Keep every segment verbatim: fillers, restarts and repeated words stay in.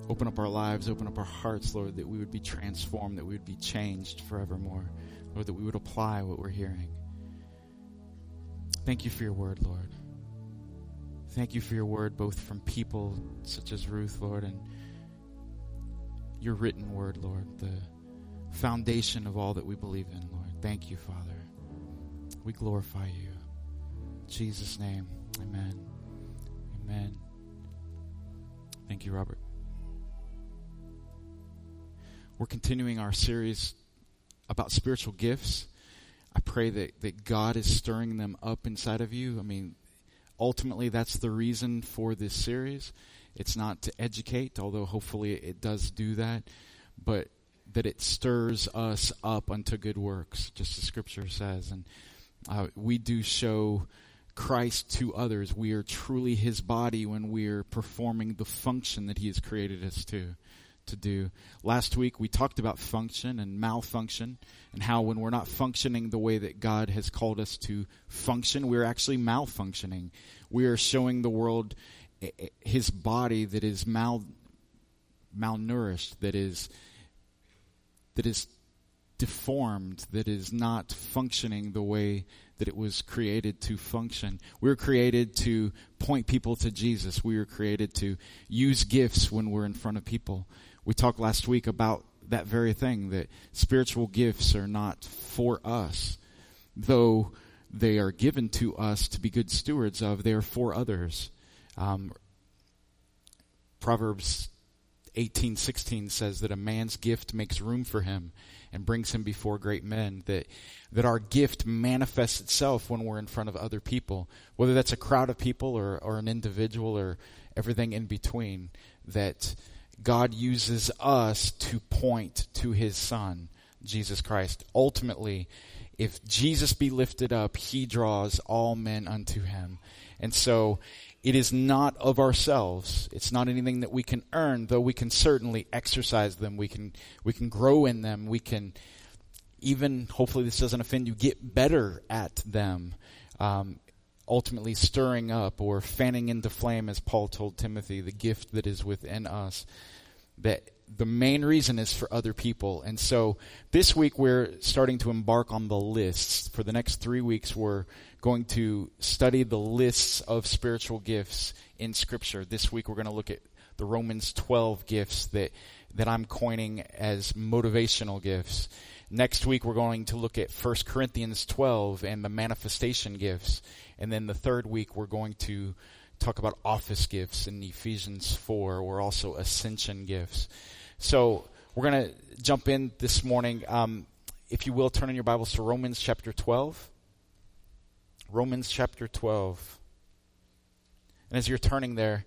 Open up our lives, open up our hearts, Lord, that we would be transformed, that we would be changed forevermore. Lord, that we would apply what we're hearing. Thank you for your word, Lord. Thank you for your word, both from people such as Ruth, Lord, and your written word, Lord, the foundation of all that we believe in, Lord. Thank you, Father. We glorify you. In Jesus' name, amen. Amen. Thank you, Robert. We're continuing our series about spiritual gifts. I pray that, that God is stirring them up inside of you. I mean, ultimately, that's the reason for this series. It's not to educate, although hopefully it does do that, but that it stirs us up unto good works, just as Scripture says. And uh, we do show Christ to others. We are truly His body when we are performing the function that He has created us to, to do. Last week we talked about function and malfunction, and how when we're not functioning the way that God has called us to function, we're actually malfunctioning. We are showing the world His body that is mal malnourished, that is that is deformed, that is not functioning the way that it was created to function. We were created to point people to Jesus. We were created to use gifts when we're in front of people. We talked last week about that very thing, that spiritual gifts are not for us, though they are given to us to be good stewards of. They are for others. Um, Proverbs eighteen sixteen says that a man's gift makes room for him and brings him before great men, that that our gift manifests itself when we're in front of other people, whether that's a crowd of people or, or an individual or everything in between, that God uses us to point to His Son, Jesus Christ. Ultimately, if Jesus be lifted up, He draws all men unto Him. And so it is not of ourselves. It's not anything that we can earn, though we can certainly exercise them. We can we can grow in them. We can even, hopefully this doesn't offend you, get better at them. Um, ultimately stirring up or fanning into flame, as Paul told Timothy, the gift that is within us. That the main reason is for other people. And so this week we're starting to embark on the lists. For the next three weeks we're going to study the lists of spiritual gifts in Scripture. This week we're going to look at the Romans twelve gifts that, that I'm coining as motivational gifts. Next week we're going to look at First Corinthians twelve and the manifestation gifts. And then the third week we're going to talk about office gifts in Ephesians four, or also ascension gifts. So we're going to jump in this morning. Um, if you will, turn in your Bibles to Romans chapter twelve. Romans chapter twelve. And as you're turning there,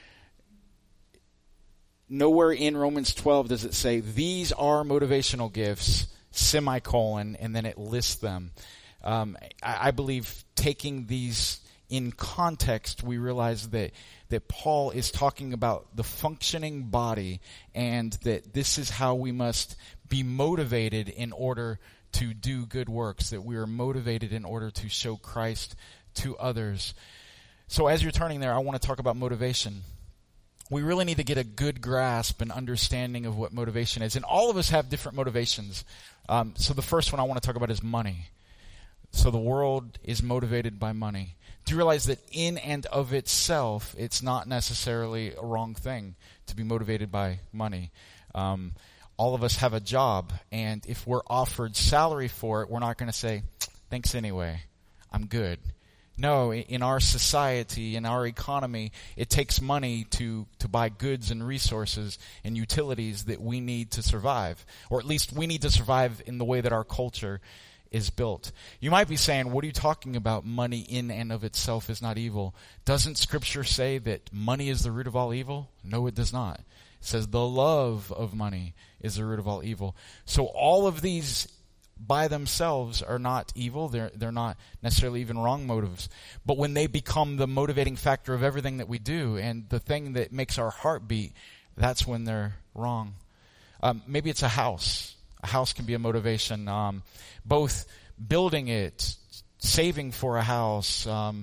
nowhere in Romans twelve does it say, these are motivational gifts, semicolon, and then it lists them. Um, I, I believe taking these in context, we realize that, that Paul is talking about the functioning body, and that this is how we must be motivated in order to do good works, that we are motivated in order to show Christ to others. So as you're turning there, I want to talk about motivation. We really need to get a good grasp and understanding of what motivation is. And all of us have different motivations. Um, so the first one I want to talk about is money. So the world is motivated by money. Do you realize that in and of itself, it's not necessarily a wrong thing to be motivated by money? Um, all of us have a job, and if we're offered salary for it, we're not going to say, thanks anyway, I'm good. No, in our society, in our economy, it takes money to, to buy goods and resources and utilities that we need to survive. Or at least we need to survive in the way that our culture is built. You might be saying, what are you talking about? Money in and of itself is not evil. Doesn't Scripture say that money is the root of all evil? No, it does not. It says the love of money is the root of all evil. So all of these by themselves are not evil. They're, they're not necessarily even wrong motives. But when they become the motivating factor of everything that we do and the thing that makes our heart beat, that's when they're wrong. Um, maybe it's a house. A house can be a motivation. Um, both building it, saving for a house, um,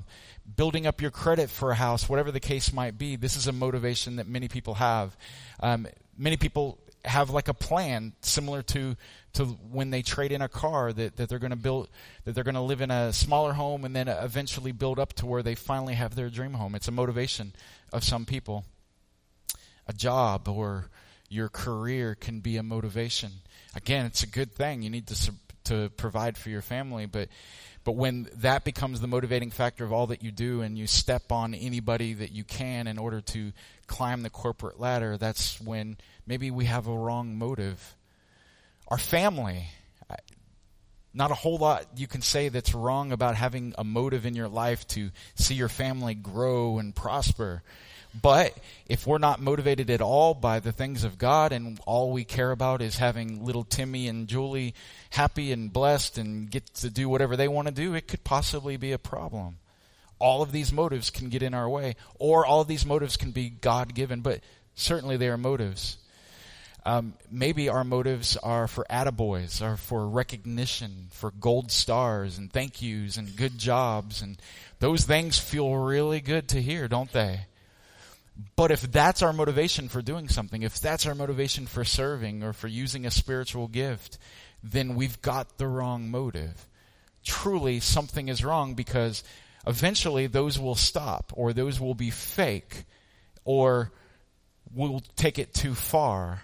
building up your credit for a house, whatever the case might be. This is a motivation that many people have. Um, many people have like a plan similar to to when they trade in a car, that, that they're going to build, that they're going to live in a smaller home and then eventually build up to where they finally have their dream home. It's a motivation of some people. A job or your career can be a motivation. Again, it's a good thing. You need to to provide for your family, but but when that becomes the motivating factor of all that you do, and you step on anybody that you can in order to climb the corporate ladder, that's when maybe we have a wrong motive. Our family, not a whole lot you can say that's wrong about having a motive in your life to see your family grow and prosper. But if we're not motivated at all by the things of God, and all we care about is having little Timmy and Julie happy and blessed and get to do whatever they want to do, it could possibly be a problem. All of these motives can get in our way, or all of these motives can be God-given, but certainly they are motives. Um, maybe our motives are for attaboys, are for recognition, for gold stars and thank yous and good jobs, and those things feel really good to hear, don't they? But if that's our motivation for doing something, if that's our motivation for serving or for using a spiritual gift, then we've got the wrong motive. Truly, something is wrong, because eventually those will stop, or those will be fake, or we'll take it too far.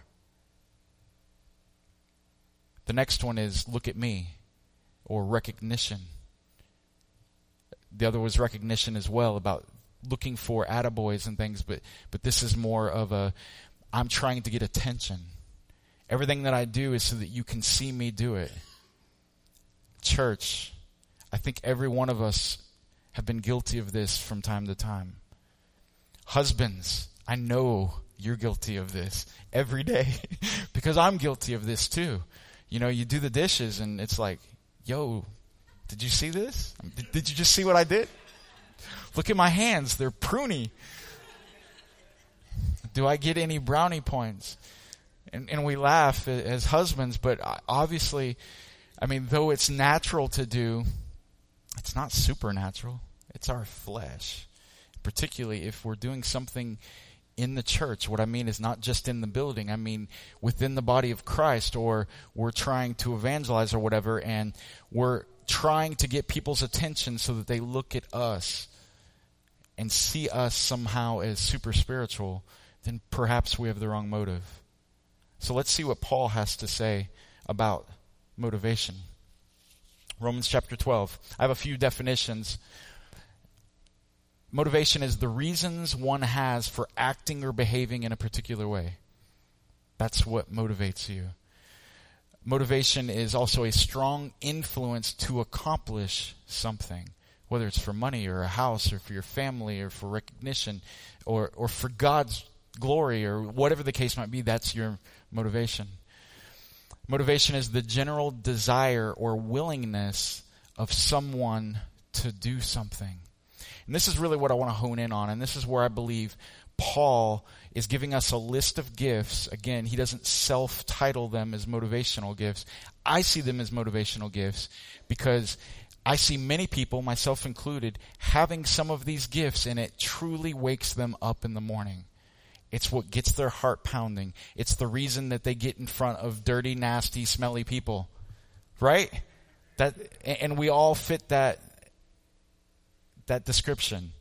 The next one is look at me, or recognition. The other was recognition as well, about looking for attaboys and things, but but this is more of a, I'm trying to get attention. Everything that I do is so that you can see me do it. Church, I think every one of us have been guilty of this from time to time. Husbands, I know you're guilty of this every day because I'm guilty of this too. You know, you do the dishes and it's like, yo, did you see this? Did, did you just see what I did? Look at my hands. They're pruny. Do I get any brownie points? And, and we laugh as husbands, but obviously, I mean, though it's natural to do, it's not supernatural. It's our flesh. Particularly if we're doing something in the church. What I mean is not just in the building. I mean within the body of Christ, or we're trying to evangelize or whatever, and we're trying to get people's attention so that they look at us and see us somehow as super spiritual, then perhaps we have the wrong motive. So let's see what Paul has to say about motivation. Romans chapter twelve. I have a few definitions. Motivation is the reasons one has for acting or behaving in a particular way. That's what motivates you. Motivation is also a strong influence to accomplish something, whether it's for money or a house or for your family or for recognition or, or for God's glory or whatever the case might be. That's your motivation. Motivation is the general desire or willingness of someone to do something. And this is really what I want to hone in on, and this is where I believe Paul is giving us a list of gifts. Again, he doesn't self-title them as motivational gifts. I see them as motivational gifts because I see many people, myself included, having some of these gifts, and it truly wakes them up in the morning. It's what gets their heart pounding. It's the reason that they get in front of dirty, nasty, smelly people. Right? That, and we all fit that that description.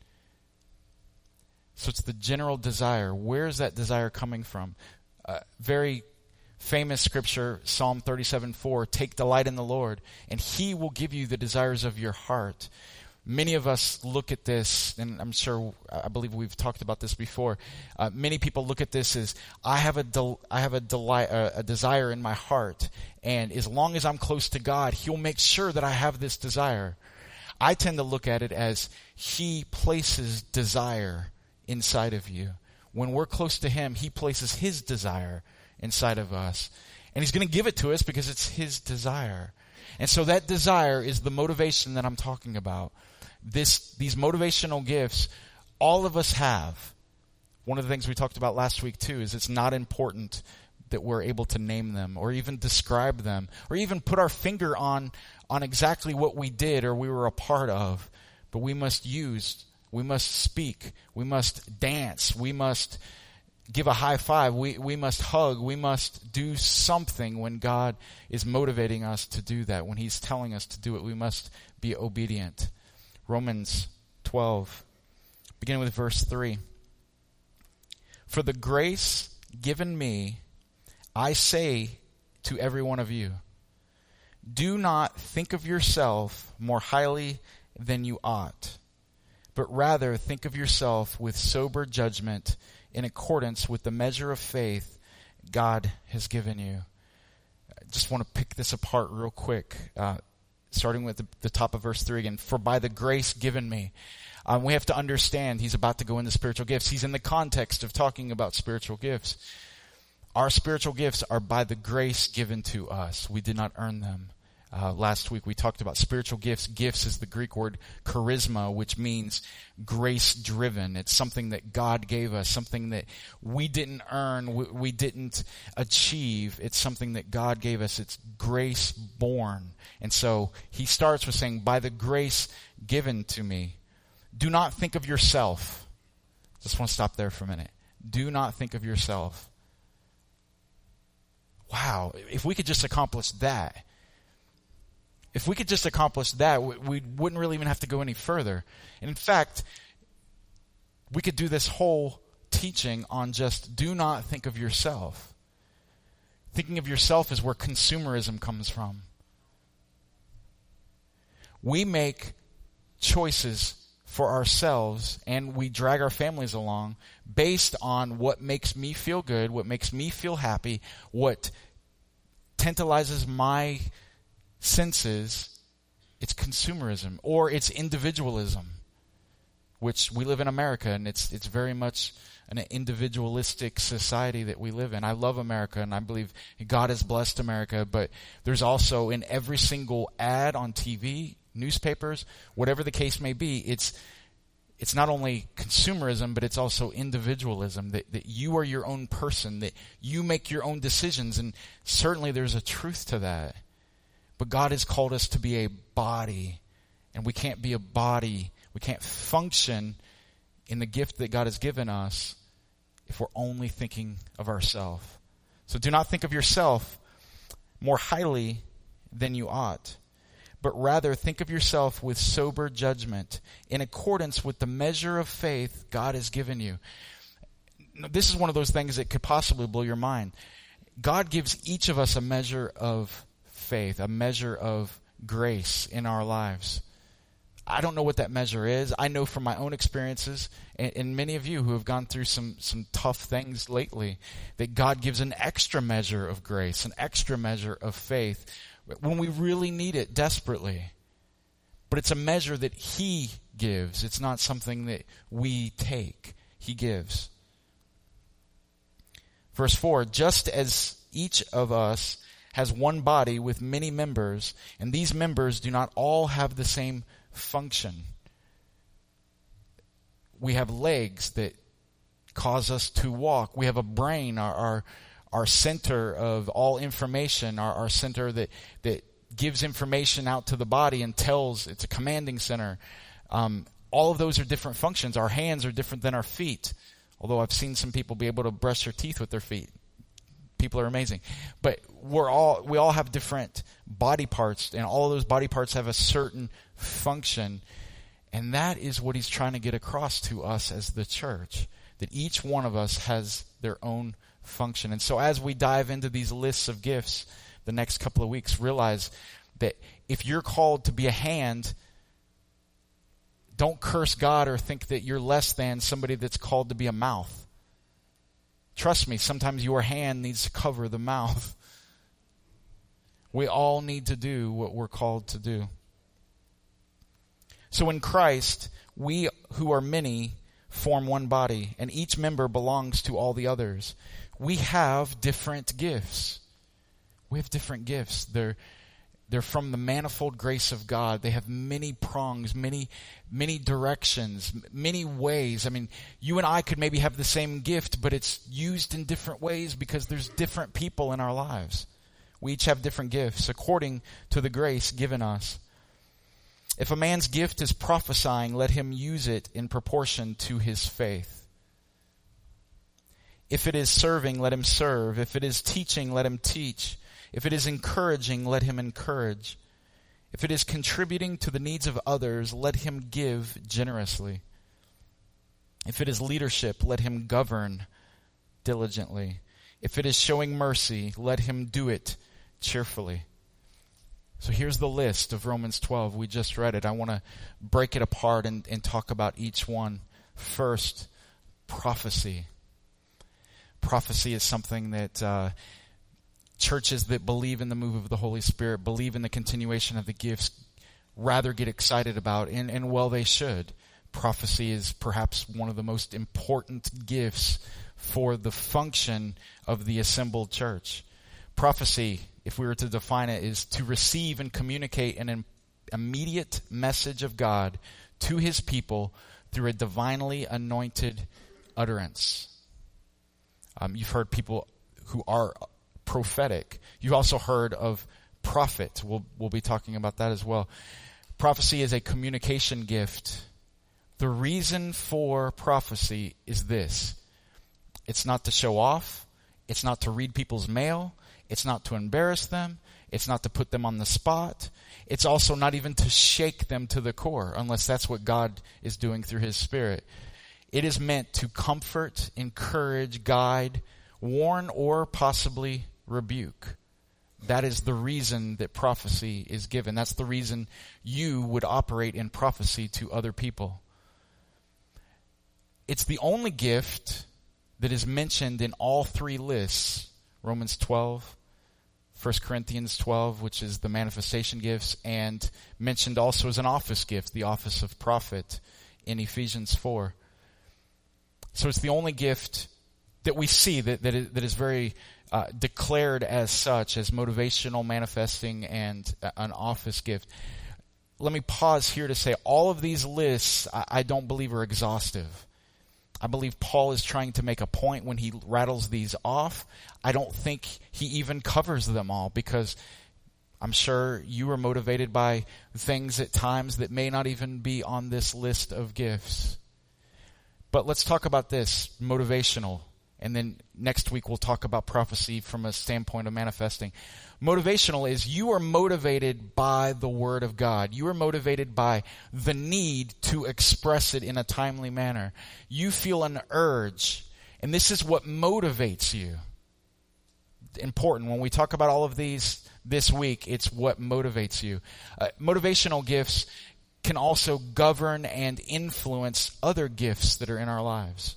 So it's the general desire. Where is that desire coming from? Uh, very famous scripture, Psalm thirty-seven four, take delight in the Lord, and He will give you the desires of your heart. Many of us look at this, and I'm sure, I believe we've talked about this before. Uh, many people look at this as, I have a del- I have a delight, uh, a desire in my heart, and as long as I'm close to God, He'll make sure that I have this desire. I tend to look at it as He places desire inside of you. When we're close to Him, He places His desire inside of us. And He's going to give it to us because it's His desire. And so that desire is the motivation that I'm talking about. This, these motivational gifts, all of us have. One of the things we talked about last week too is it's not important that we're able to name them or even describe them or even put our finger on, on exactly what we did or we were a part of. But we must use We must speak. We must dance. We must give a high five. We, we must hug. We must do something when God is motivating us to do that. When he's telling us to do it, we must be obedient. Romans twelve, beginning with verse three. For the grace given me, I say to every one of you, do not think of yourself more highly than you ought, but rather think of yourself with sober judgment in accordance with the measure of faith God has given you. I just want to pick this apart real quick, uh, starting with the, the top of verse three again. For by the grace given me. Um, we have to understand he's about to go into spiritual gifts. He's in the context of talking about spiritual gifts. Our spiritual gifts are by the grace given to us. We did not earn them. Uh, last week we talked about spiritual gifts. Gifts is the Greek word charisma, which means grace-driven. It's something that God gave us, something that we didn't earn, we, we didn't achieve. It's something that God gave us. It's grace-born. And so he starts with saying, by the grace given to me. Do not think of yourself. Just want to stop there for a minute. Do not think of yourself. Wow, if we could just accomplish that. If we could just accomplish that, we, we wouldn't really even have to go any further. And in fact, we could do this whole teaching on just do not think of yourself. Thinking of yourself is where consumerism comes from. We make choices for ourselves and we drag our families along based on what makes me feel good, what makes me feel happy, what tantalizes my senses. It's consumerism, or it's individualism, which we live in America, and it's it's very much an individualistic society that we live in. I love America, and I believe God has blessed America, but there's also in every single ad on T V, newspapers, whatever the case may be, it's it's not only consumerism, but it's also individualism, that, that you are your own person, that you make your own decisions, and certainly there's a truth to that. But God has called us to be a body, and we can't be a body, we can't function in the gift that God has given us if we're only thinking of ourselves. So do not think of yourself more highly than you ought, but rather think of yourself with sober judgment in accordance with the measure of faith God has given you. This is one of those things that could possibly blow your mind. God gives each of us a measure of faith, a measure of grace in our lives. I don't know what that measure is. I know from my own experiences, and, and many of you who have gone through some, some tough things lately, that God gives an extra measure of grace, an extra measure of faith, when we really need it desperately. But it's a measure that He gives. It's not something that we take. He gives. Verse four, just as each of us has one body with many members, and these members do not all have the same function. We have legs that cause us to walk. We have a brain, our our, our center of all information, our, our center that, that gives information out to the body and tells, it's a commanding center. Um, all of those are different functions. Our hands are different than our feet, although I've seen some people be able to brush their teeth with their feet. People are amazing. But we're all we all have different body parts, and all of those body parts have a certain function. And that is what he's trying to get across to us as the church, that each one of us has their own function. And so as we dive into these lists of gifts the next couple of weeks, realize that if you're called to be a hand, don't curse God or think that you're less than somebody that's called to be a mouth. Trust me, sometimes your hand needs to cover the mouth. We all need to do what we're called to do. So in Christ, we who are many form one body, and each member belongs to all the others. We have different gifts. We have different gifts. They're They're from the manifold grace of God. They have many prongs, many, many directions, many ways. I mean, you and I could maybe have the same gift, but it's used in different ways because there's different people in our lives. We each have different gifts according to the grace given us. If a man's gift is prophesying, let him use it in proportion to his faith. If it is serving, let him serve. If it is teaching, let him teach. If it is encouraging, let him encourage. If it is contributing to the needs of others, let him give generously. If it is leadership, let him govern diligently. If it is showing mercy, let him do it cheerfully. So here's the list of Romans twelve. We just read it. I want to break it apart and, and talk about each one. First, prophecy. Prophecy is something that uh, churches that believe in the move of the Holy Spirit, believe in the continuation of the gifts, rather get excited about, and, and well, they should. Prophecy is perhaps one of the most important gifts for the function of the assembled church. Prophecy, if we were to define it, is to receive and communicate an immediate message of God to his people through a divinely anointed utterance. Um, you've heard people who are prophetic. You've also heard of prophet. We'll, we'll be talking about that as well. Prophecy is a communication gift. The reason for prophecy is this. It's not to show off. It's not to read people's mail. It's not to embarrass them. It's not to put them on the spot. It's also not even to shake them to the core, unless that's what God is doing through his Spirit. It is meant to comfort, encourage, guide, warn, or possibly rebuke. That is the reason that prophecy is given. That's the reason you would operate in prophecy to other people. It's the only gift that is mentioned in all three lists. Romans twelve, First Corinthians twelve, which is the manifestation gifts, and mentioned also as an office gift, the office of prophet in Ephesians four. So it's the only gift that we see that, that, is, that is very uh, declared as such, as motivational, manifesting, and uh, an office gift. Let me pause here to say all of these lists I, I don't believe are exhaustive. I believe Paul is trying to make a point when he rattles these off. I don't think he even covers them all, because I'm sure you are motivated by things at times that may not even be on this list of gifts. But let's talk about this, motivational. And then next week we'll talk about prophecy from a standpoint of manifesting. Motivational is you are motivated by the Word of God. You are motivated by the need to express it in a timely manner. You feel an urge, and this is what motivates you. Important. When we talk about all of these this week, it's what motivates you. Uh, motivational gifts can also govern and influence other gifts that are in our lives.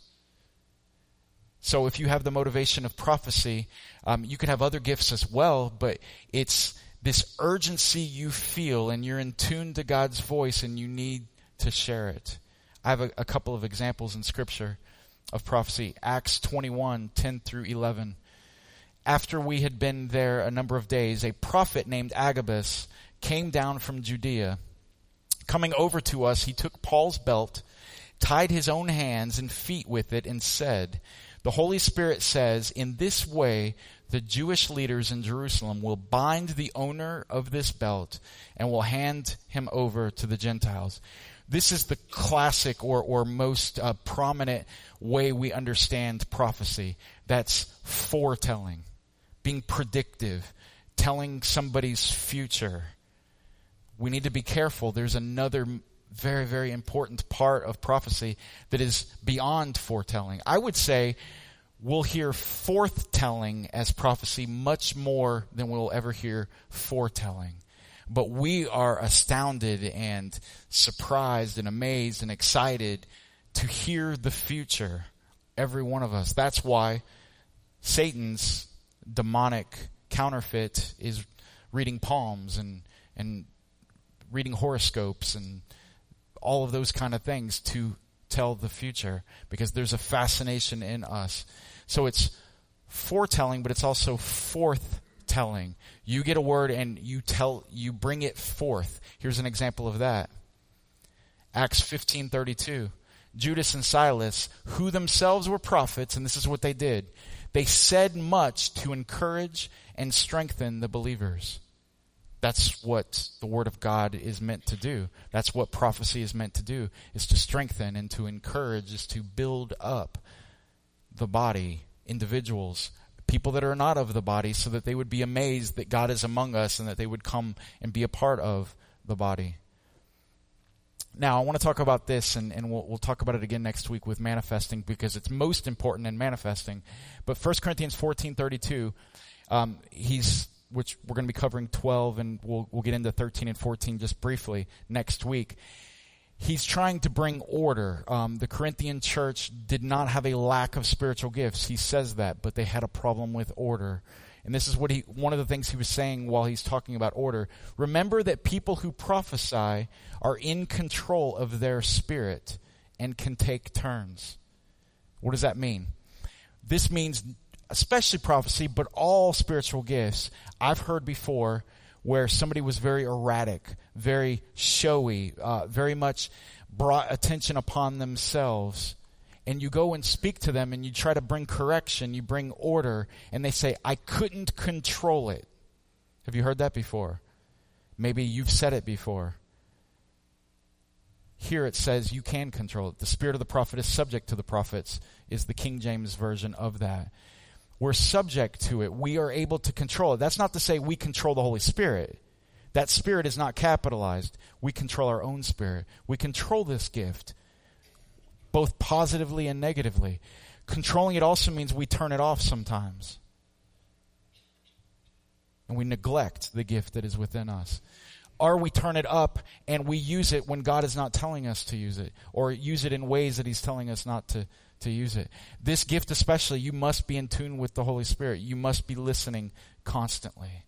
So if you have the motivation of prophecy, um, you can have other gifts as well, but it's this urgency you feel, and you're in tune to God's voice, and you need to share it. I have a, a couple of examples in Scripture of prophecy. Acts twenty-one, ten through eleven. After we had been there a number of days, a prophet named Agabus came down from Judea. Coming over to us, he took Paul's belt, tied his own hands and feet with it, and said, "The Holy Spirit says, in this way, the Jewish leaders in Jerusalem will bind the owner of this belt and will hand him over to the Gentiles." This is the classic or, or most uh, prominent way we understand prophecy. That's foretelling, being predictive, telling somebody's future. We need to be careful. There's another very, very important part of prophecy that is beyond foretelling. I would say we'll hear forthtelling as prophecy much more than we'll ever hear foretelling. But we are astounded and surprised and amazed and excited to hear the future, every one of us. That's why Satan's demonic counterfeit is reading palms and, and reading horoscopes and all of those kind of things to tell the future, because there's a fascination in us. So it's foretelling, but it's also forthtelling. You get a word and you tell, you bring it forth. Here's an example of that. Acts fifteen thirty-two. Judas and Silas, who themselves were prophets, and this is what they did. They said much to encourage and strengthen the believers. That's what the Word of God is meant to do. That's what prophecy is meant to do, is to strengthen and to encourage, is to build up the body, individuals, people that are not of the body, so that they would be amazed that God is among us and that they would come and be a part of the body. Now, I want to talk about this, and, and we'll, we'll talk about it again next week with manifesting, because it's most important in manifesting. But First Corinthians fourteen thirty-two, um, he's... which we're going to be covering twelve, and we'll we'll get into thirteen and fourteen just briefly next week. He's trying to bring order. Um, the Corinthian church did not have a lack of spiritual gifts. He says that, but they had a problem with order. And this is what he one of the things he was saying while he's talking about order. Remember that people who prophesy are in control of their spirit and can take turns. What does that mean? This means especially prophecy, but all spiritual gifts. I've heard before where somebody was very erratic, very showy, uh, very much brought attention upon themselves. And you go and speak to them and you try to bring correction, you bring order, and they say, I couldn't control it. Have you heard that before? Maybe you've said it before. Here it says you can control it. The spirit of the prophet is subject to the prophets, is the King James version of that. We're subject to it. We are able to control it. That's not to say we control the Holy Spirit. That spirit is not capitalized. We control our own spirit. We control this gift, both positively and negatively. Controlling it also means we turn it off sometimes. And we neglect the gift that is within us. Or we turn it up and we use it when God is not telling us to use it, or use it in ways that He's telling us not to to use it. This gift especially, you must be in tune with the Holy Spirit. You must be listening constantly.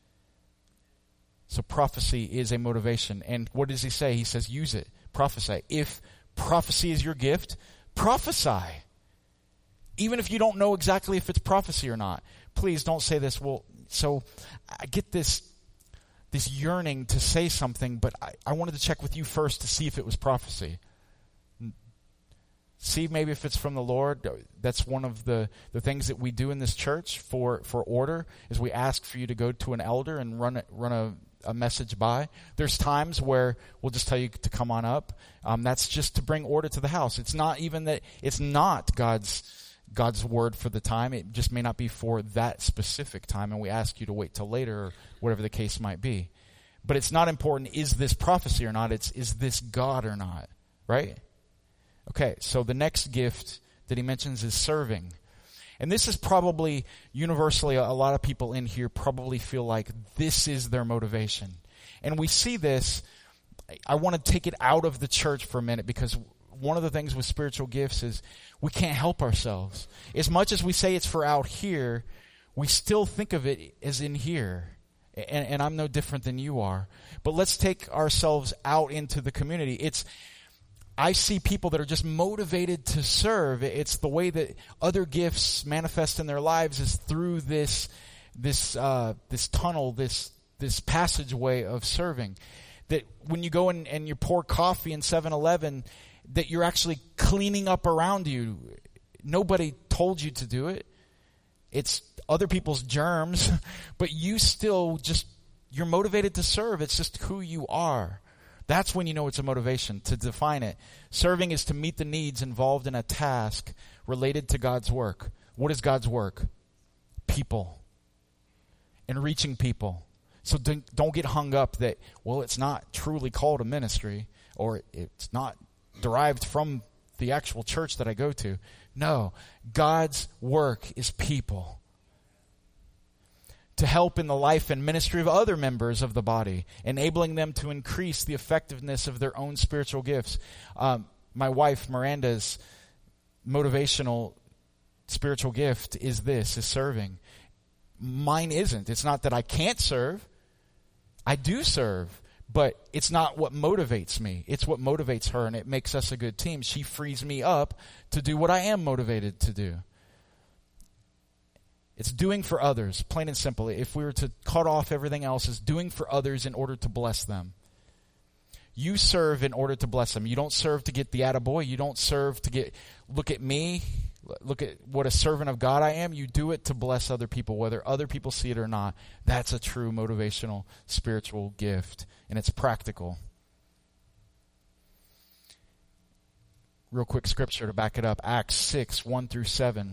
So prophecy is a motivation. And what does he say? He says, use it. Prophesy. If prophecy is your gift, prophesy. Even if you don't know exactly if it's prophecy or not. Please don't say this. Well, so I get this this yearning to say something, but I, I wanted to check with you first to see if it was prophecy. See maybe if it's from the Lord. That's one of the, the things that we do in this church for, for order, is we ask for you to go to an elder and run, run a, a message by. There's times where we'll just tell you to come on up. Um, that's just to bring order to the house. It's not even that, it's not God's God's word for the time. It just may not be for that specific time, and we ask you to wait till later, or whatever the case might be. But it's not important, is this prophecy or not? It's, is this God or not? Right? Okay, so the next gift that he mentions is serving. And this is probably universally, a lot of people in here probably feel like this is their motivation. And we see this, I want to take it out of the church for a minute, because one of the things with spiritual gifts is we can't help ourselves. As much as we say it's for out here, we still think of it as in here. And, and I'm no different than you are. But let's take ourselves out into the community. It's I see people that are just motivated to serve. It's the way that other gifts manifest in their lives, is through this, this, uh, this tunnel, this, this passageway of serving. That when you go in and you pour coffee in seven eleven, that you're actually cleaning up around you. Nobody told you to do it. It's other people's germs, but you still just, you're motivated to serve. It's just who you are. That's when you know it's a motivation. To define it, serving is to meet the needs involved in a task related to God's work. What is God's work? People. And reaching people. So don't, don't get hung up that, well, it's not truly called a ministry, or it's not derived from the actual church that I go to. No, God's work is people. To help in the life and ministry of other members of the body, enabling them to increase the effectiveness of their own spiritual gifts. Um, my wife, Miranda's motivational spiritual gift is this, is serving. Mine isn't. It's not that I can't serve. I do serve, but it's not what motivates me. It's what motivates her, and it makes us a good team. She frees me up to do what I am motivated to do. It's doing for others, plain and simple. If we were to cut off everything else, it's doing for others in order to bless them. You serve in order to bless them. You don't serve to get the attaboy. You don't serve to get, look at me, Look at what a servant of God I am. You do it to bless other people, whether other people see it or not. That's a true motivational spiritual gift, and it's practical. Real quick scripture to back it up. Acts six, one through seven.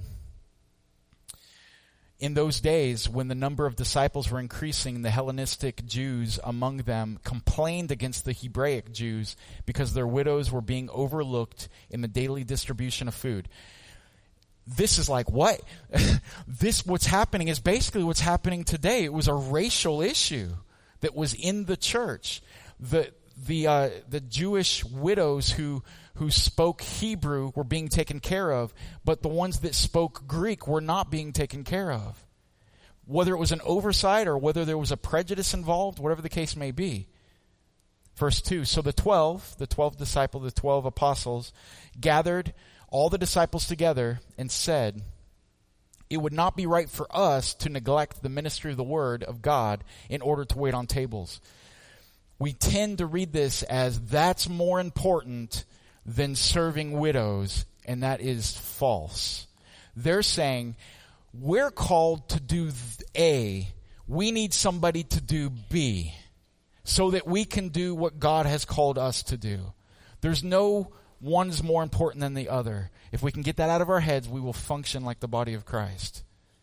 In those days, when the number of disciples were increasing, the Hellenistic Jews among them complained against the Hebraic Jews because their widows were being overlooked in the daily distribution of food. This is like, what? This, what's happening is basically what's happening today. It was a racial issue that was in the church. The the uh, the Jewish widows who who spoke Hebrew were being taken care of, but the ones that spoke Greek were not being taken care of. Whether it was an oversight or whether there was a prejudice involved, whatever the case may be. Verse two, so the twelve, the twelve disciples, the twelve apostles, gathered all the disciples together and said, it would not be right for us to neglect the ministry of the word of God in order to wait on tables. We tend to read this as that's more important than serving widows, and that is false. They're saying, we're called to do A, we need somebody to do B, so that we can do what God has called us to do. There's no one's more important than the other. If we can get that out of our heads, we will function like the body of Christ.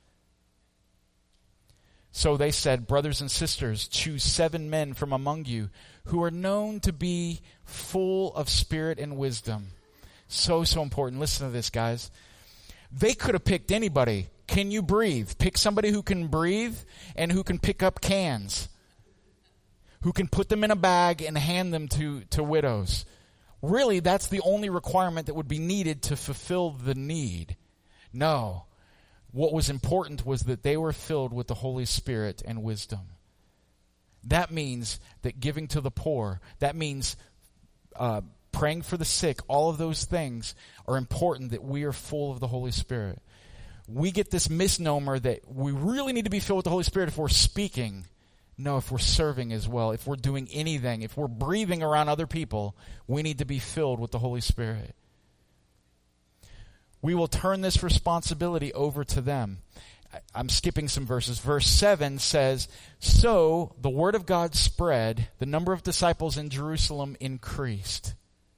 So they said, brothers and sisters, choose seven men from among you who are known to be full of spirit and wisdom. So, so important. Listen to this, guys. They could have picked anybody. Can you breathe? Pick somebody who can breathe and who can pick up cans, who can put them in a bag and hand them to, to widows. Really, that's the only requirement that would be needed to fulfill the need. No. What was important was that they were filled with the Holy Spirit and wisdom. That means that giving to the poor, that means uh, praying for the sick, all of those things are important, that we are full of the Holy Spirit. We get this misnomer that we really need to be filled with the Holy Spirit if we're speaking. No, if we're serving as well, if we're doing anything, if we're breathing around other people, we need to be filled with the Holy Spirit. We will turn this responsibility over to them. I'm skipping some verses. Verse seven says, so the word of God spread, the number of disciples in Jerusalem increased.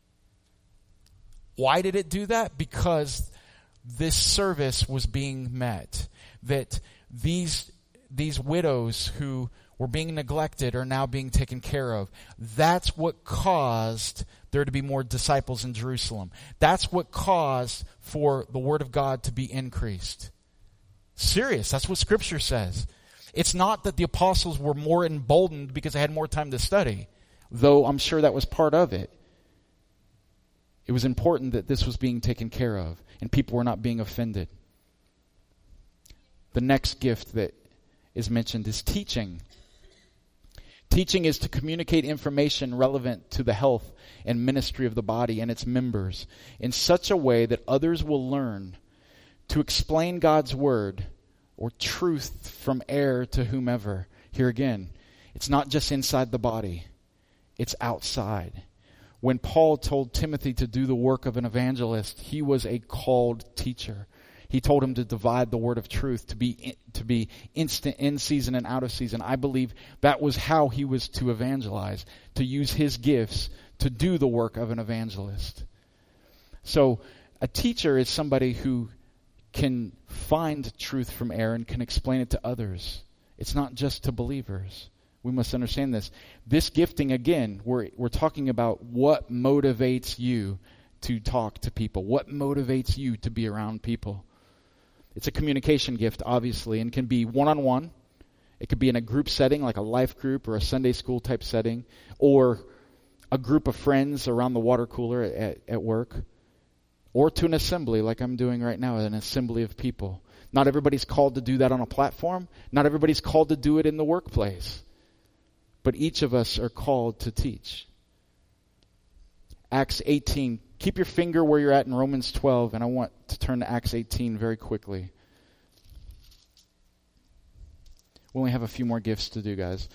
Why did it do that? Because this service was being met. That these, these widows who were being neglected are now being taken care of. That's what caused there to be more disciples in Jerusalem. That's what caused for the word of God to be increased. Serious. That's what Scripture says. It's not that the apostles were more emboldened because they had more time to study, though I'm sure that was part of it. It was important that this was being taken care of and people were not being offended. The next gift that is mentioned is teaching. Teaching is to communicate information relevant to the health and ministry of the body and its members in such a way that others will learn to explain God's word or truth from error to whomever. Here again, it's not just inside the body, it's outside. When Paul told Timothy to do the work of an evangelist, he was a called teacher. He told him to divide the word of truth, to be to be instant in season and out of season. I believe that was how he was to evangelize, to use his gifts to do the work of an evangelist. So a teacher is somebody who can find truth from error and can explain it to others. It's not just to believers. We must understand this. This gifting, again, we're we're talking about what motivates you to talk to people. What motivates you to be around people? It's a communication gift, obviously, and can be one-on-one. It could be in a group setting, like a life group or a Sunday school type setting, or a group of friends around the water cooler at, at work, or to an assembly like I'm doing right now, an assembly of people. Not everybody's called to do that on a platform. Not everybody's called to do it in the workplace. But each of us are called to teach. Acts eighteen. Keep your finger where you're at in Romans twelve, and I want to turn to Acts eighteen very quickly. We only have a few more gifts to do, guys.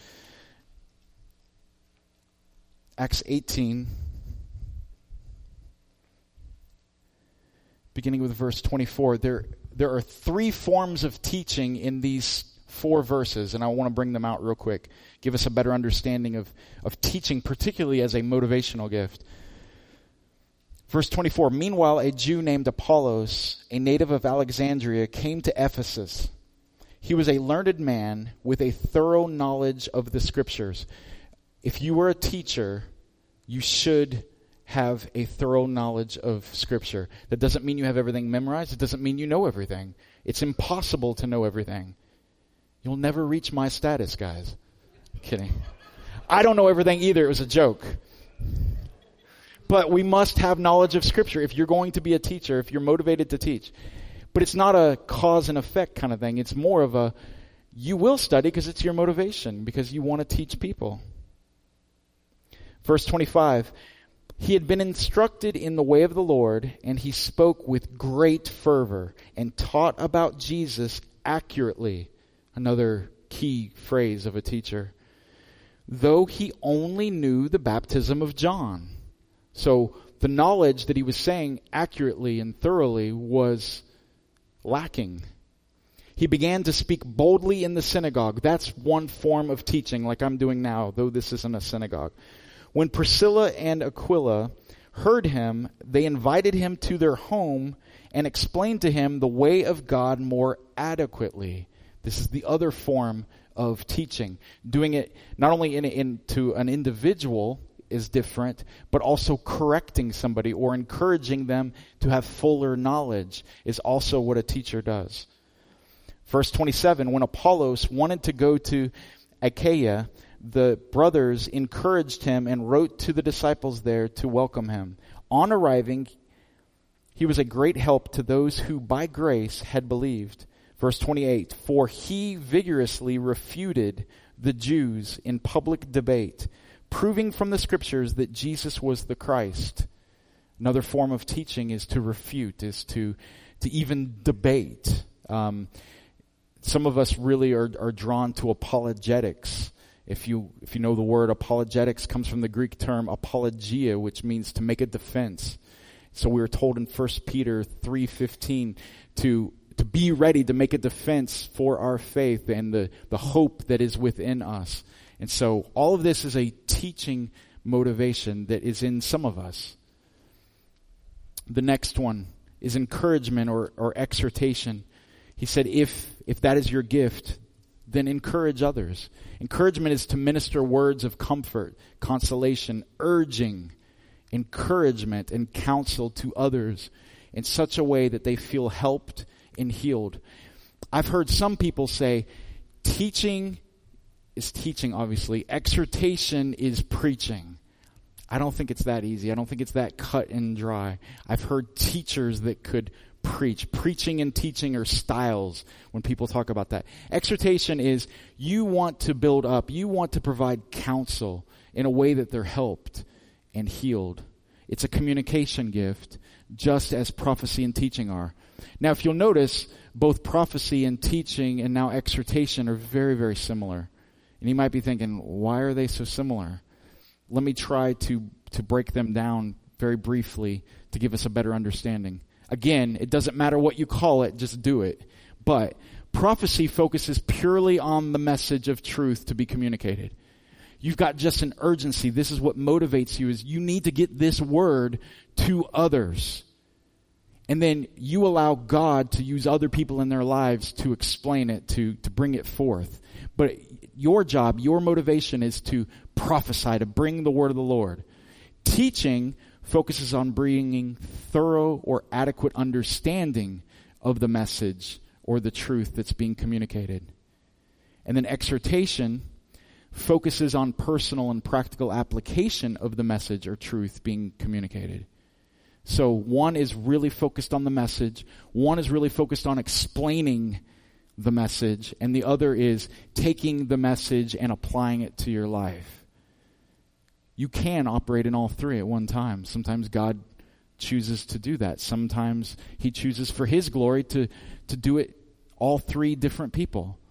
Acts eighteen. beginning with verse twenty-four, there there are three forms of teaching in these four verses, and I want to bring them out real quick, give us a better understanding of, of teaching, particularly as a motivational gift. Verse twenty-four, meanwhile, a Jew named Apollos, a native of Alexandria, came to Ephesus. He was a learned man with a thorough knowledge of the Scriptures. If you were a teacher, you should have a thorough knowledge of Scripture. That doesn't mean you have everything memorized. It doesn't mean you know everything. It's impossible to know everything. You'll never reach my status, guys. I'm kidding. I don't know everything either. It was a joke. But we must have knowledge of Scripture if you're going to be a teacher, if you're motivated to teach. But it's not a cause and effect kind of thing. It's more of a, you will study because it's your motivation, because you want to teach people. Verse twenty-five, he had been instructed in the way of the Lord, and he spoke with great fervor and taught about Jesus accurately. Another key phrase of a teacher. Though he only knew the baptism of John. So the knowledge that he was saying accurately and thoroughly was lacking. He began to speak boldly in the synagogue. That's one form of teaching, like I'm doing now, though this isn't a synagogue. When Priscilla and Aquila heard him, they invited him to their home and explained to him the way of God more adequately. This is the other form of teaching. Doing it not only in, in to an individual is different, but also correcting somebody or encouraging them to have fuller knowledge is also what a teacher does. Verse twenty-seven, when Apollos wanted to go to Achaia, the brothers encouraged him and wrote to the disciples there to welcome him. On arriving, he was a great help to those who by grace had believed. Verse twenty-eight, for he vigorously refuted the Jews in public debate, proving from the Scriptures that Jesus was the Christ. Another form of teaching is to refute, is to to even debate. Um, some of us really are, are drawn to apologetics. If you if you know the word apologetics, comes from the Greek term apologia, which means to make a defense. So we were told in First Peter three fifteen to to be ready to make a defense for our faith and the, the hope that is within us. And so all of this is a teaching motivation that is in some of us. The next one is encouragement or, or exhortation. He said, if if that is your gift, then encourage others. Encouragement is to minister words of comfort, consolation, urging, encouragement, and counsel to others in such a way that they feel helped and healed. I've heard some people say, teaching is teaching, obviously. Exhortation is preaching. I don't think it's that easy. I don't think it's that cut and dry. I've heard teachers that could preach. Preaching and teaching are styles when people talk about that. Exhortation is you want to build up. You want to provide counsel in a way that they're helped and healed. It's a communication gift, just as prophecy and teaching are. Now, if you'll notice, both prophecy and teaching and now exhortation are very, very similar. And you might be thinking, why are they so similar? Let me try to, to break them down very briefly to give us a better understanding. Again, it doesn't matter what you call it, just do it. But prophecy focuses purely on the message of truth to be communicated. You've got just an urgency. This is what motivates you, is you need to get this word to others. And then you allow God to use other people in their lives to explain it, to, to bring it forth. But your job, your motivation is to prophesy, to bring the word of the Lord. Teaching focuses on bringing thorough or adequate understanding of the message or the truth that's being communicated. And then exhortation focuses on personal and practical application of the message or truth being communicated. So one is really focused on the message, one is really focused on explaining the message, and the other is taking the message and applying it to your life. You can operate in all three at one time. Sometimes God chooses to do that. Sometimes He chooses for His glory to, to do it all three different people.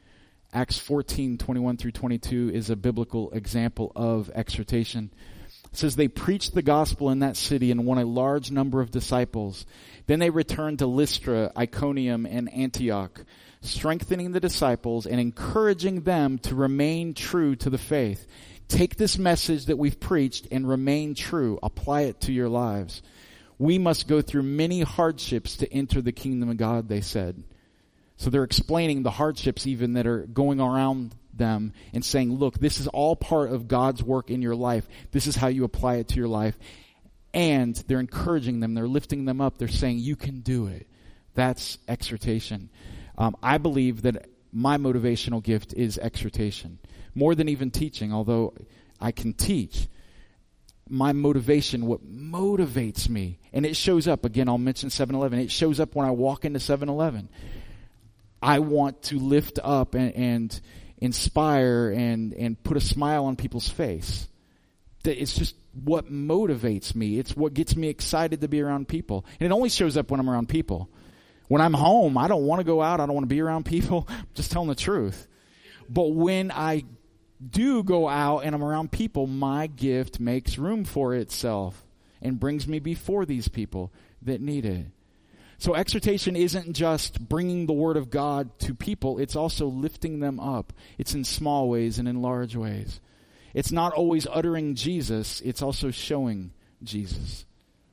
Acts fourteen, twenty-one through twenty-two is a biblical example of exhortation. It says they preached the gospel in that city and won a large number of disciples. Then they returned to Lystra, Iconium, and Antioch, strengthening the disciples and encouraging them to remain true to the faith. Take this message that we've preached and remain true. Apply it to your lives. We must go through many hardships to enter the kingdom of God, they said. So they're explaining the hardships even that are going around them and saying, look, this is all part of God's work in your life. This is how you apply it to your life. And they're encouraging them. They're lifting them up. They're saying, you can do it. That's exhortation. Um, I believe that my motivational gift is exhortation. More than even teaching, although I can teach. My motivation, what motivates me, and it shows up, again, I'll mention seven eleven. It shows up when I walk into seven eleven. I want to lift up and, and inspire and, and put a smile on people's face. It's just what motivates me. It's what gets me excited to be around people. And it only shows up when I'm around people. When I'm home, I don't want to go out. I don't want to be around people. I'm just telling the truth. But when I do go out and I'm around people, my gift makes room for itself and brings me before these people that need it. So exhortation isn't just bringing the word of God to people. It's also lifting them up. It's in small ways and in large ways. It's not always uttering Jesus. It's also showing Jesus.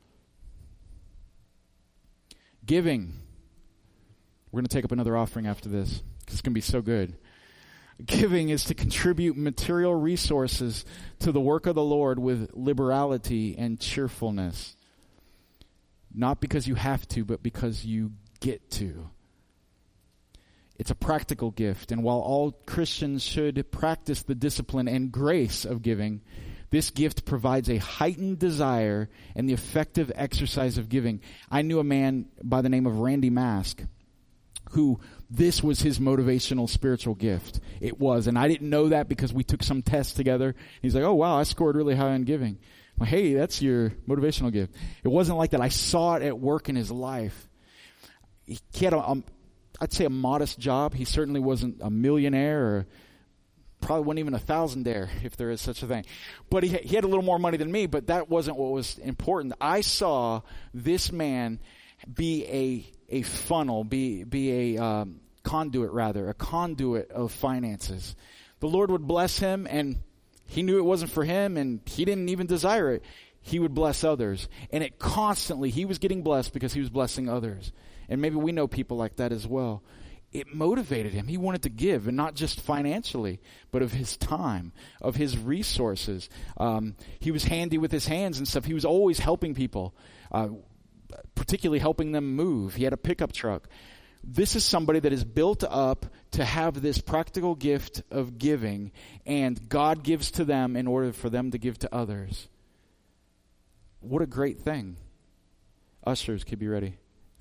Giving. We're going to take up another offering after this because it's going to be so good. Giving is to contribute material resources to the work of the Lord with liberality and cheerfulness. Not because you have to, but because you get to. It's a practical gift, and while all Christians should practice the discipline and grace of giving, this gift provides a heightened desire and the effective exercise of giving. I knew a man by the name of Randy Mask who this was his motivational spiritual gift. It was, and I didn't know that because we took some tests together. He's like, oh, wow, I scored really high on giving. I'm like, hey, that's your motivational gift. It wasn't like that. I saw it at work in his life. He had a, um, I'd say a modest job. He certainly wasn't a millionaire or probably wasn't even a thousandaire, if there is such a thing. But he, he had a little more money than me, but that wasn't what was important. I saw this man be a a funnel, be be a um, conduit, rather, a conduit of finances. The Lord would bless him, and he knew it wasn't for him, and he didn't even desire it. He would bless others. And it constantly, he was getting blessed because he was blessing others. And maybe we know people like that as well. It motivated him. He wanted to give, and not just financially, but of his time, of his resources. Um, he was handy with his hands and stuff. He was always helping people, uh, particularly helping them move. He had a pickup truck. This is somebody that is built up to have this practical gift of giving, and God gives to them in order for them to give to others. What a great thing. Ushers, could be ready.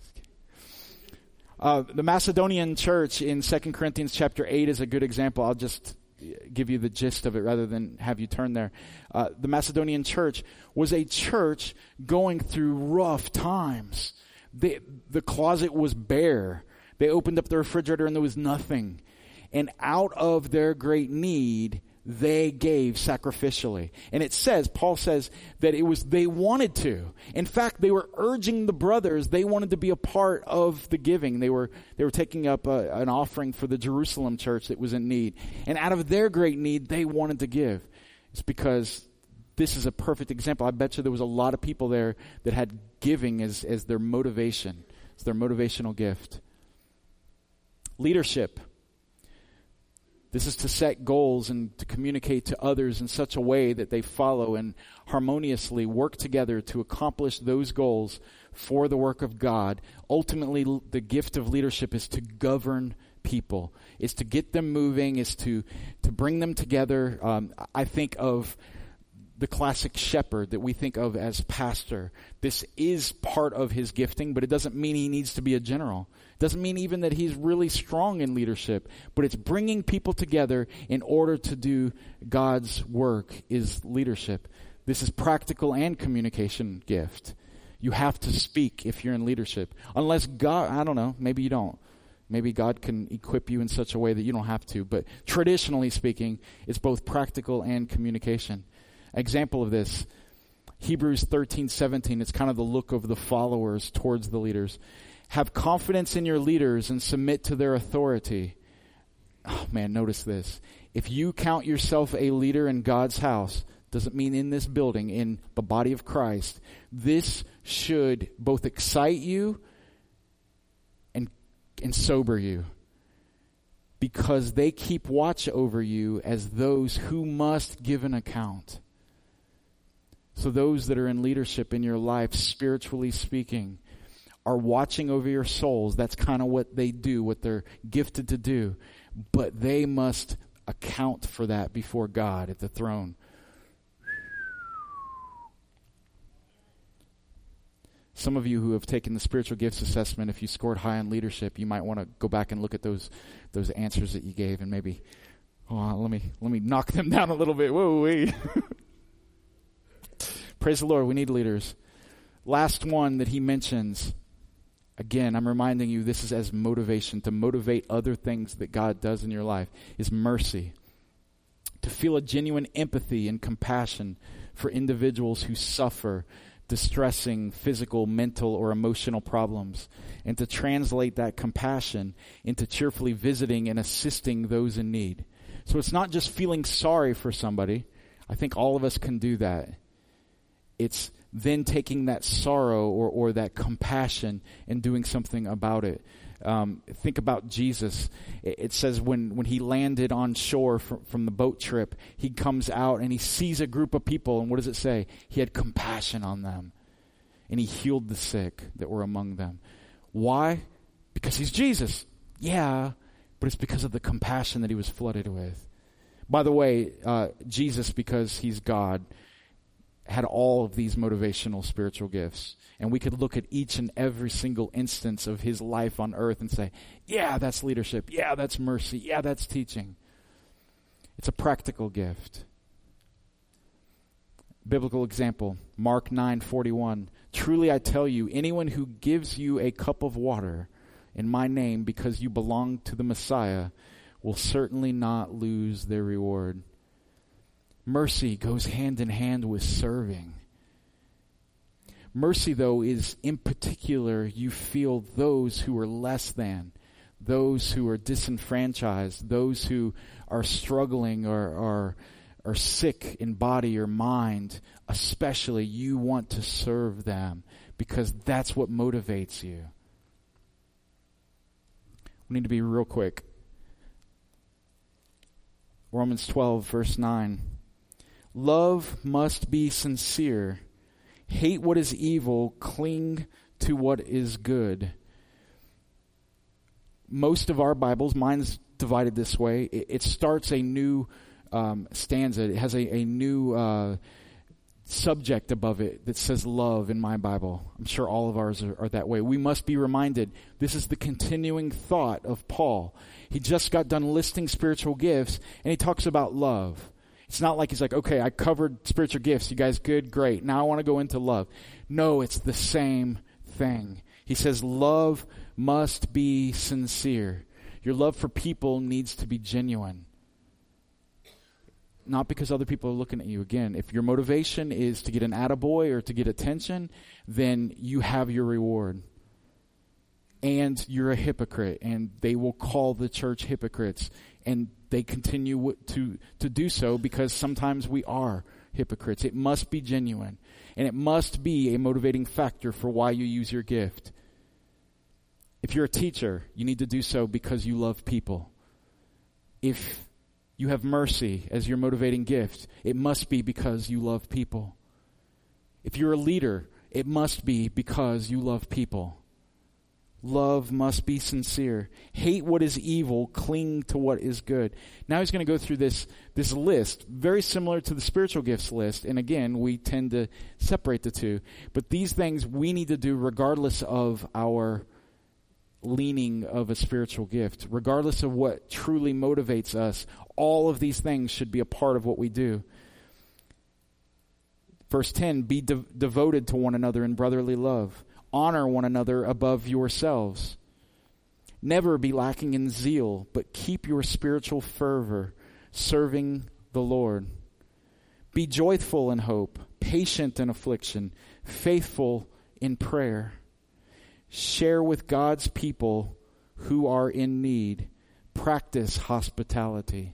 Uh, the Macedonian church in Second Corinthians chapter eight is a good example. I'll just give you the gist of it rather than have you turn there. Uh, the Macedonian church was a church going through rough times. The, the closet was bare. They opened up the refrigerator and there was nothing. And out of their great need, they gave sacrificially. And it says, Paul says, that it was they wanted to. In fact, they were urging the brothers. They wanted to be a part of the giving. They were they were taking up a, an offering for the Jerusalem church that was in need. And out of their great need, they wanted to give. It's because this is a perfect example. I bet you there was a lot of people there that had giving as, as their motivation. It's their motivational gift. Leadership. This is to set goals and to communicate to others in such a way that they follow and harmoniously work together to accomplish those goals for the work of God. Ultimately, the gift of leadership is to govern people, is to get them moving, is to, to bring them together. Um, I think of the classic shepherd that we think of as pastor. This is part of his gifting, but it doesn't mean he needs to be a general. Doesn't mean even that he's really strong in leadership, but it's bringing people together in order to do God's work is leadership. This is practical and communication gift. You have to speak if you're in leadership. Unless God, I don't know, maybe you don't. Maybe God can equip you in such a way that you don't have to. But traditionally speaking, it's both practical and communication. Example of this, Hebrews thirteen seventeen, it's kind of the look of the followers towards the leaders. Have confidence in your leaders and submit to their authority. Oh man, notice this. If you count yourself a leader in God's house, doesn't mean in this building, in the body of Christ, this should both excite you and, and sober you. Because they keep watch over you as those who must give an account. So those that are in leadership in your life, spiritually speaking, are watching over your souls. That's kind of what they do, what they're gifted to do. But they must account for that before God at the throne. Some of you who have taken the spiritual gifts assessment, if you scored high on leadership, you might want to go back and look at those those answers that you gave and maybe, oh, let me let me knock them down a little bit. Whoa, wait. Praise the Lord, we need leaders. Last one that he mentions, again, I'm reminding you, this is as motivation, to motivate other things that God does in your life, is mercy. To feel a genuine empathy and compassion for individuals who suffer distressing physical, mental, or emotional problems, and to translate that compassion into cheerfully visiting and assisting those in need. So it's not just feeling sorry for somebody. I think all of us can do that. It's then taking that sorrow or, or that compassion and doing something about it. Um, think about Jesus. It, it says when, when he landed on shore from, from the boat trip, he comes out and he sees a group of people, and what does it say? He had compassion on them, and he healed the sick that were among them. Why? Because he's Jesus. Yeah, but it's because of the compassion that he was flooded with. By the way, uh, Jesus, because he's God, had all of these motivational spiritual gifts. And we could look at each and every single instance of his life on earth and say, yeah, that's leadership. Yeah, that's mercy. Yeah, that's teaching. It's a practical gift. Biblical example, Mark nine forty-one. Truly I tell you, anyone who gives you a cup of water in my name because you belong to the Messiah will certainly not lose their reward. Mercy goes hand in hand with serving. Mercy, though, is in particular, you feel those who are less than, those who are disenfranchised, those who are struggling or are, are sick in body or mind. Especially, you want to serve them because that's what motivates you. We need to be real quick. Romans twelve, verse nine. Love must be sincere. Hate what is evil. Cling to what is good. Most of our Bibles, mine's divided this way. It, it starts a new um, stanza. It has a, a new uh, subject above it that says love in my Bible. I'm sure all of ours are, are that way. We must be reminded this is the continuing thought of Paul. He just got done listing spiritual gifts, and he talks about love. It's not like he's like, okay, I covered spiritual gifts. You guys good? Great. Now I want to go into love. No, it's the same thing. He says love must be sincere. Your love for people needs to be genuine. Not because other people are looking at you. Again, if your motivation is to get an attaboy or to get attention, then you have your reward. And you're a hypocrite, and they will call the church hypocrites. And they continue to, to do so because sometimes we are hypocrites. It must be genuine. And it must be a motivating factor for why you use your gift. If you're a teacher, you need to do so because you love people. If you have mercy as your motivating gift, it must be because you love people. If you're a leader, it must be because you love people. Love must be sincere. Hate what is evil. Cling to what is good. Now he's going to go through this, this list, very similar to the spiritual gifts list. And again, we tend to separate the two. But these things we need to do regardless of our leaning of a spiritual gift. Regardless of what truly motivates us, all of these things should be a part of what we do. Verse ten, be de- devoted to one another in brotherly love. Honor one another above yourselves. Never be lacking in zeal, but keep your spiritual fervor, serving the Lord. Be joyful in hope, patient in affliction, faithful in prayer. Share with God's people who are in need. Practice hospitality.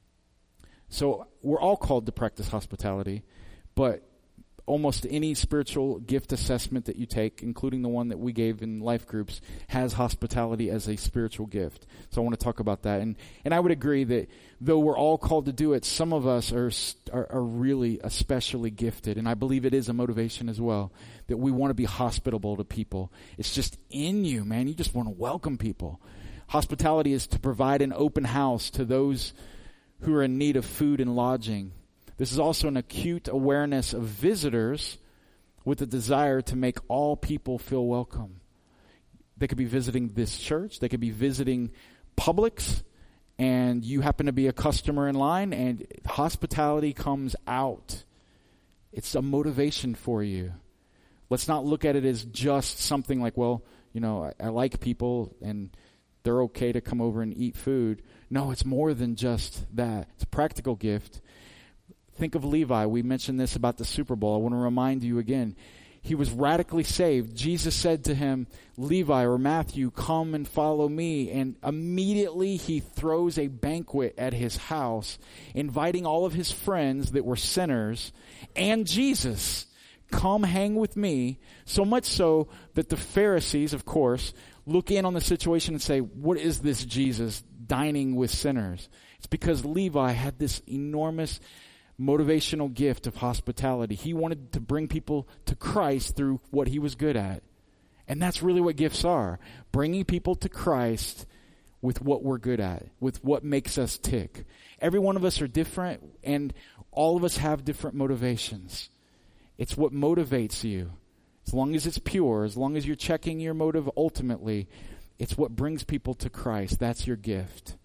So we're all called to practice hospitality, but almost any spiritual gift assessment that you take, including the one that we gave in life groups, has hospitality as a spiritual gift. So I want to talk about that. And and I would agree that though we're all called to do it, some of us are, are, are really especially gifted. And I believe it is a motivation as well, that we want to be hospitable to people. It's just in you, man. You just want to welcome people. Hospitality is to provide an open house to those who are in need of food and lodging. This is also an acute awareness of visitors with a desire to make all people feel welcome. They could be visiting this church. They could be visiting Publix, and you happen to be a customer in line, and hospitality comes out. It's a motivation for you. Let's not look at it as just something like, well, you know, I, I like people, and they're okay to come over and eat food. No, it's more than just that. It's a practical gift. Think of Levi. We mentioned this about the Super Bowl. I want to remind you again. He was radically saved. Jesus said to him, Levi or Matthew, come and follow me. And immediately he throws a banquet at his house, inviting all of his friends that were sinners and Jesus. Come hang with me. So much so that the Pharisees, of course, look in on the situation and say, what is this Jesus dining with sinners? It's because Levi had this enormous motivational gift of hospitality. He wanted to bring people to Christ through what he was good at. And that's really what gifts are. Bringing people to Christ with what we're good at, with what makes us tick. Every one of us are different, and all of us have different motivations. It's what motivates you. As long as it's pure, as long as you're checking your motive ultimately, it's what brings people to Christ. That's your gift.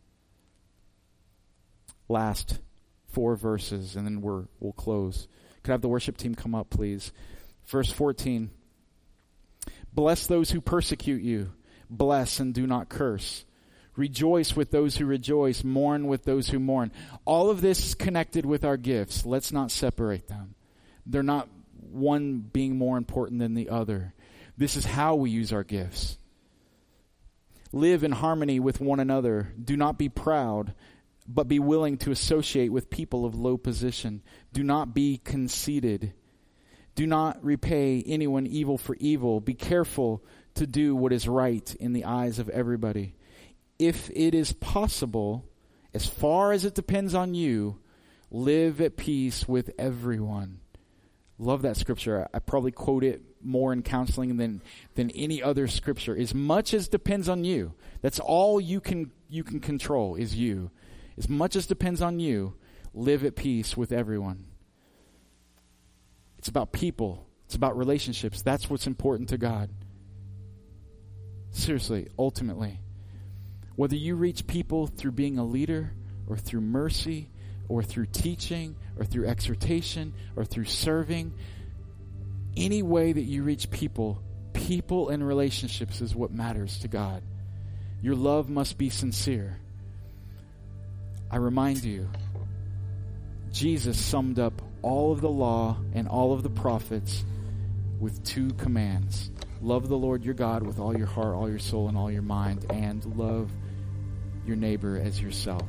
Last four verses, and then we're, we'll close. Could I have the worship team come up, please? Verse fourteen. Bless those who persecute you. Bless and do not curse. Rejoice with those who rejoice. Mourn with those who mourn. All of this is connected with our gifts. Let's not separate them. They're not one being more important than the other. This is how we use our gifts. Live in harmony with one another. Do not be proud, but be willing to associate with people of low position. Do not be conceited. Do not repay anyone evil for evil. Be careful to do what is right in the eyes of everybody. If it is possible, as far as it depends on you, live at peace with everyone. Love that scripture. I probably quote it more in counseling than than any other scripture. As much as depends on you. That's all you can you can control is you. As much as depends on you, live at peace with everyone. It's about people. It's about relationships. That's what's important to God. Seriously, ultimately. Whether you reach people through being a leader or through mercy or through teaching or through exhortation or through serving, any way that you reach people, people and relationships is what matters to God. Your love must be sincere. I remind you, Jesus summed up all of the law and all of the prophets with two commands. Love the Lord your God with all your heart, all your soul, and all your mind, and love your neighbor as yourself.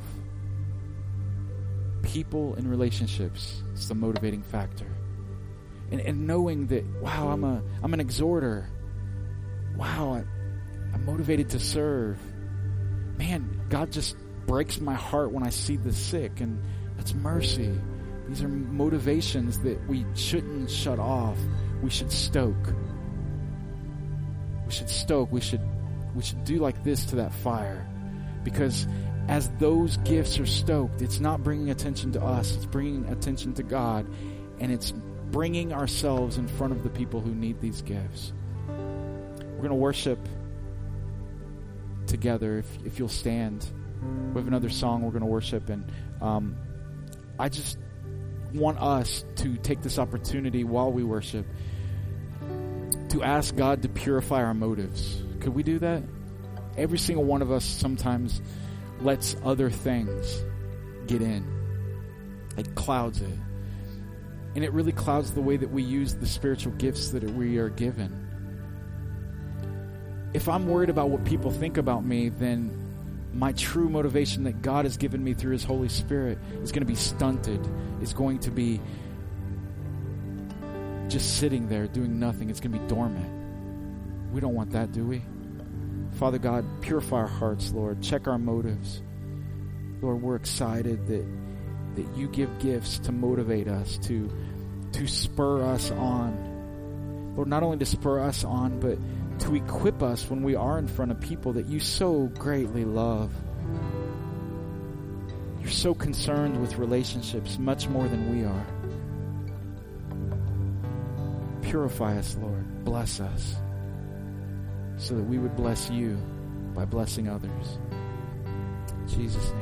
People and relationships is the motivating factor. And, and knowing that, wow, I'm a I'm an exhorter. Wow, I, I'm motivated to serve. Man, God just breaks my heart when I see the sick, and that's mercy. These are motivations that we shouldn't shut off. We should stoke. We should stoke. We should we should do like this to that fire. Because as those gifts are stoked, it's not bringing attention to us. It's bringing attention to God. And it's bringing ourselves in front of the people who need these gifts. We're going to worship together. If, if you'll stand. We have another song we're going to worship. And um, I just want us to take this opportunity while we worship to ask God to purify our motives. Could we do that? Every single one of us sometimes lets other things get in. It clouds it. And it really clouds the way that we use the spiritual gifts that we are given. If I'm worried about what people think about me, then my true motivation that God has given me through His Holy Spirit is going to be stunted. It's going to be just sitting there doing nothing. It's going to be dormant. We don't want that, do we? Father God, purify our hearts, Lord. Check our motives. Lord, we're excited that that you give gifts to motivate us, to to spur us on. Lord, not only to spur us on, but to equip us when we are in front of people that you so greatly love. You're so concerned with relationships much more than we are. Purify us, Lord. Bless us so that we would bless you by blessing others. In Jesus' name.